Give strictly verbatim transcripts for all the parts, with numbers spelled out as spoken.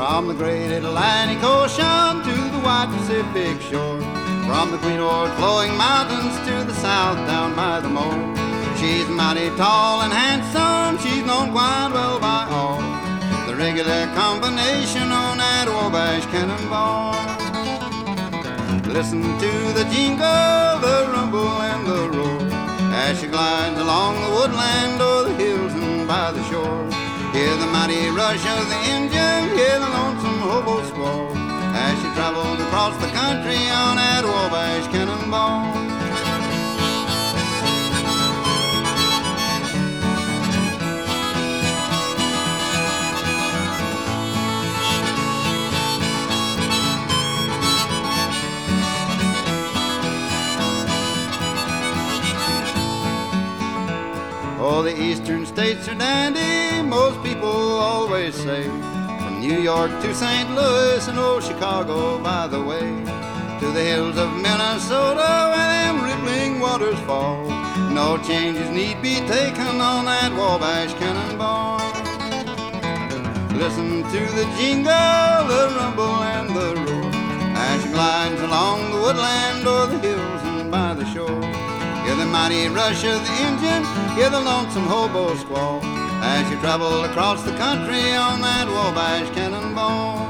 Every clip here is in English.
from the great Atlantic Ocean to the wide Pacific shore, from the Queen Orb flowing mountains to the south down by the Moor. She's mighty tall and handsome, she's known quite well by all, the regular combination on that Wabash Cannonball. Listen to the jingle, the rumble and the roar, as she glides along the woodland o'er the hills and by the shore. Hear the mighty rush of the engine, hear the lonesome hobo squall, as she travels across the country on that Wabash Cannonball. Oh, the eastern states are dandy, most people always say, from New York to Saint Louis and old Chicago by the way, to the hills of Minnesota where them rippling waters fall. No changes need be taken on that Wabash Cannonball. Listen to the jingle, the rumble and the roar, as she glides along the woodland o'er the hills and by the shore. Hear the mighty rush of the engine, hear the lonesome hobo squall, as you travel across the country on that Wabash Cannonball.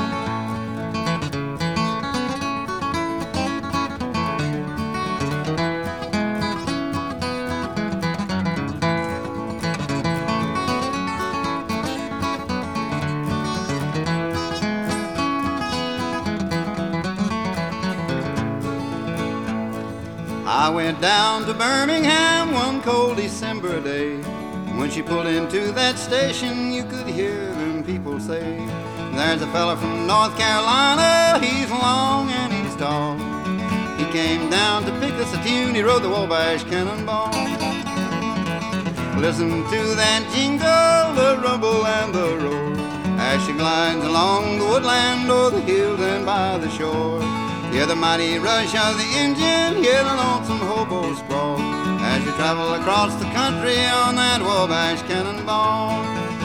I went down to Birmingham one cold December day. When she pulled into that station, you could hear them people say, there's a fella from North Carolina, he's long and he's tall. He came down to pick us a tune, he rode the Wabash Cannonball. Listen to that jingle, the rumble and the roar, as she glides along the woodland o'er the hills and by the shore. Hear the mighty rush of the engine, hear the lonesome hobo squall, as you travel across the country on that Wabash Cannonball.